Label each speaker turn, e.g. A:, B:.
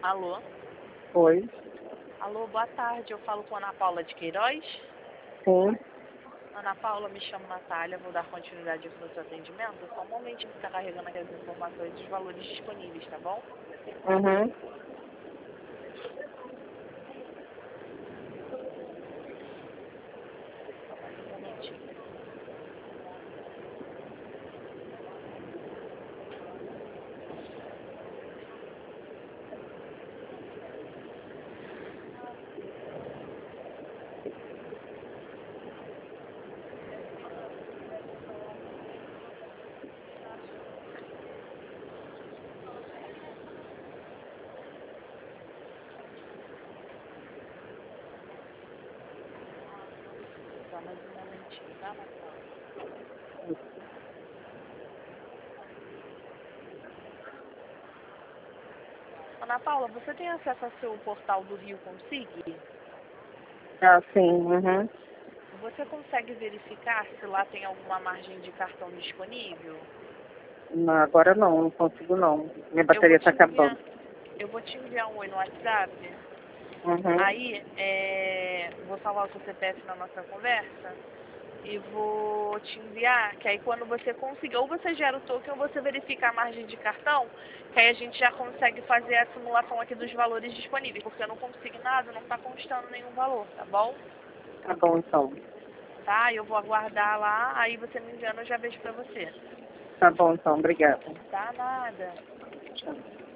A: Alô?
B: Oi.
A: Alô, boa tarde. Eu falo com a Ana Paula de Queiroz.
B: Sim.
A: Ana Paula, me chamo Natália, vou dar continuidade aqui no seu atendimento. Só um momentinho que está carregando aqui as informações dos valores disponíveis, tá bom?
B: Uhum.
A: Um momentinho. Só mais um momentinho, tá, Ana Paula? Ana Paula, você tem acesso ao seu portal do Rio Consig?
B: Ah, sim. Uhum.
A: Você consegue verificar se lá tem alguma margem de cartão disponível?
B: Não, agora não consigo não. Minha
A: Eu vou
B: bateria tá
A: te enviar,
B: acabando.
A: eu vou te enviar um oi no WhatsApp.
B: Uhum.
A: Aí, vou salvar o seu CPF na nossa conversa e vou te enviar, que aí quando você conseguir, ou você gera o token ou você verifica a margem de cartão, que aí a gente já consegue fazer a simulação aqui dos valores disponíveis, porque eu não consigo nada, não está constando nenhum valor, tá bom?
B: Tá bom, então.
A: Tá? Eu vou aguardar lá, aí você me enviando, eu já vejo pra você.
B: Tá bom, então. Obrigada.
A: Tá nada.
B: Tchau.